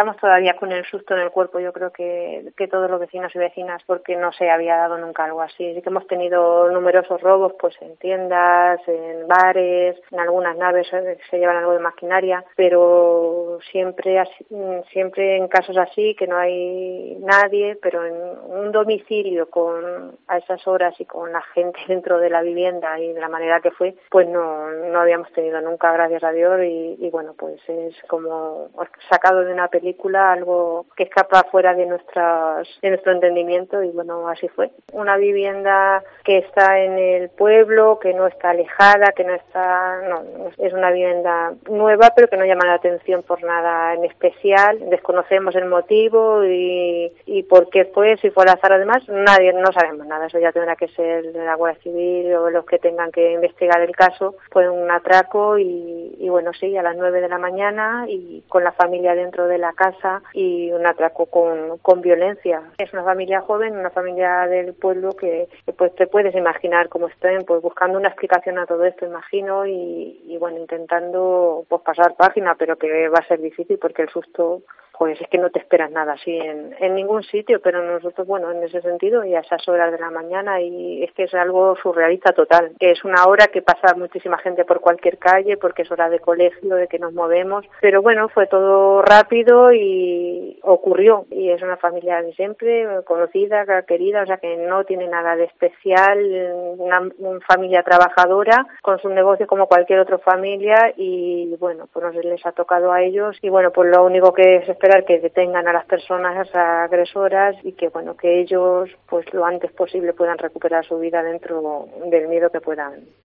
estamos todavía con el susto en el cuerpo, yo creo que todos los vecinos y vecinas, porque no se había dado nunca algo así. Sí que hemos tenido numerosos robos pues en tiendas, en bares, en algunas naves se llevan algo de maquinaria, pero siempre en casos así que no hay nadie, pero en un domicilio a esas horas y con la gente dentro de la vivienda y de la manera que fue, pues no habíamos tenido nunca, gracias a Dios, y bueno, pues es como sacado de una película, algo que escapa fuera de nuestro entendimiento, y bueno, así fue. Una vivienda que está en el pueblo, que no está alejada, es una vivienda nueva, pero que no llama la atención por nada en especial. Desconocemos el motivo y por qué fue, si fue al azar, además, no sabemos nada. Eso ya tendrá que ser de la Guardia Civil o los que tengan que investigar el caso. Fue un atraco y bueno, sí, a las 9 de la mañana y con la familia dentro de la casa, y un atraco con violencia. Es una familia joven, una familia del pueblo que pues te puedes imaginar cómo estén, pues buscando una explicación a todo esto, imagino, y bueno, intentando pues pasar página, pero que va a ser difícil porque el susto, pues es que no te esperas nada así en ningún sitio, pero nosotros, bueno, en ese sentido, y a esas horas de la mañana, y es que es algo surrealista total, que es una hora que pasa muchísima gente por cualquier calle, porque es hora de colegio, de que nos movemos, pero bueno, fue todo rápido y ocurrió, y es una familia de siempre, conocida, querida, o sea que no tiene nada de especial, una familia trabajadora, con su negocio como cualquier otra familia, y bueno, pues no se les ha tocado a ellos, y bueno, pues lo único que se espera es que detengan a las personas agresoras y que bueno, que ellos pues lo antes posible puedan recuperar su vida dentro del miedo que puedan